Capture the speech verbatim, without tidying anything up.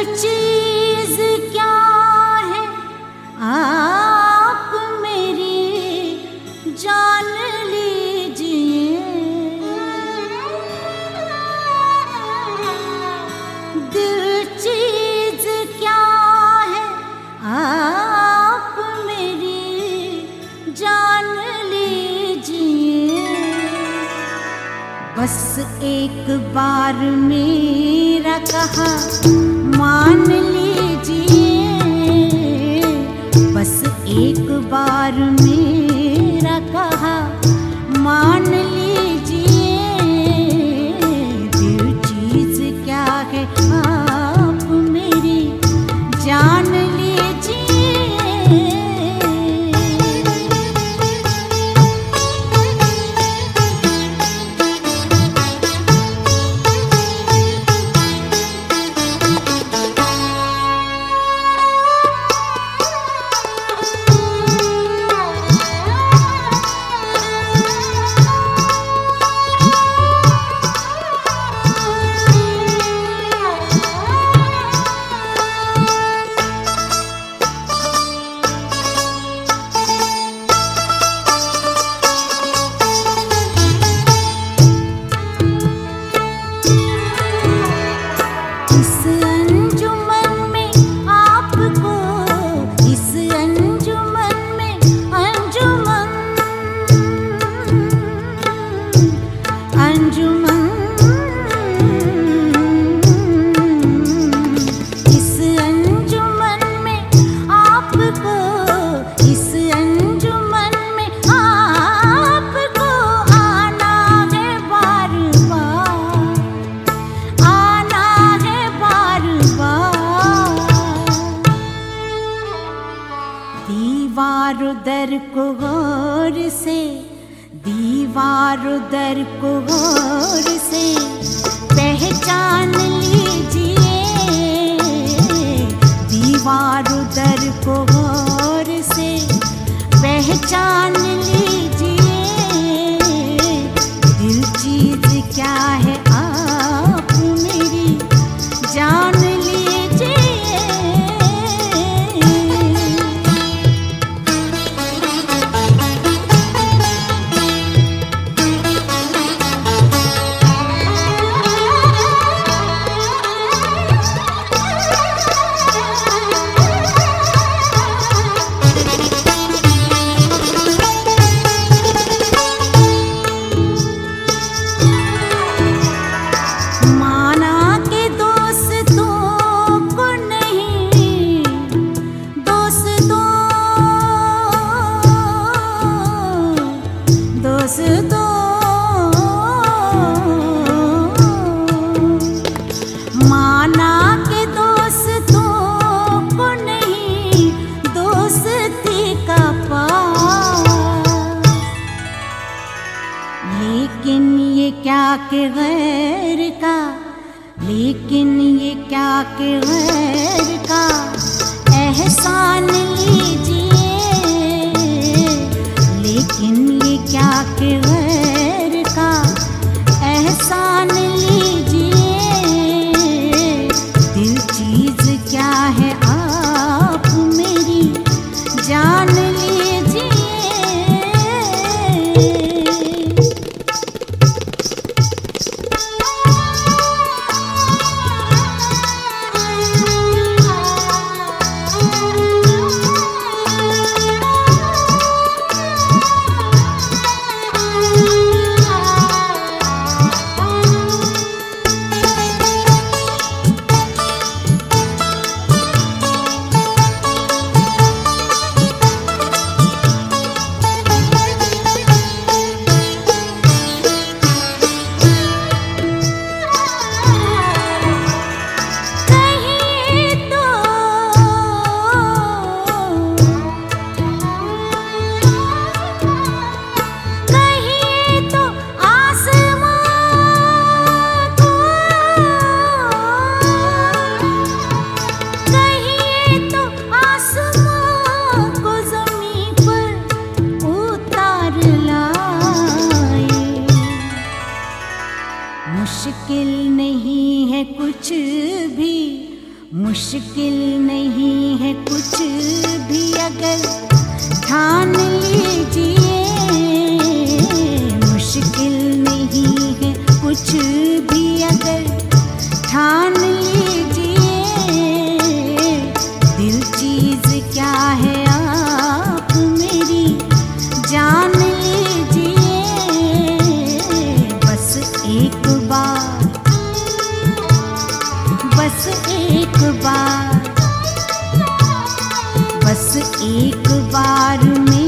चीज क्या है आप मेरी जान लीजिए। दिल चीज क्या है आप मेरी जान लीजिए। बस एक बार मेरा कहा मान लीजिए। बस एक बार मेरा कहा मान लीजिए। दिल चीज क्या है आप मेरी जान लीजिए। दीवार दर को गौर से, दीवार दर को गौर से पहचान लीजिए। दीवार दर को गौर से पहचान लीजिए। दिल चीज क्या है आप मेरी जान लीजिए। दोस्तों माना के दोस्तों को नहीं दोस्ती का पास। लेकिन ये क्या के गैर का, लेकिन ये क्या के गैर का एहसान लीजिए। लेकिन ये क्या के गैर का एहसान लीजिए। दिल चीज क्या है आप मेरी जान लीजिए। मुश्किल नहीं है कुछ भी मुश्किल नहीं है कुछ भी अगर ठान लीजिए, मुश्किल नहीं है कुछ भी अगर ठान लीजिए। दिल चीज क्या है आप मेरी जान लीजिए। बस एक बार, बस एक बार, बस एक बार में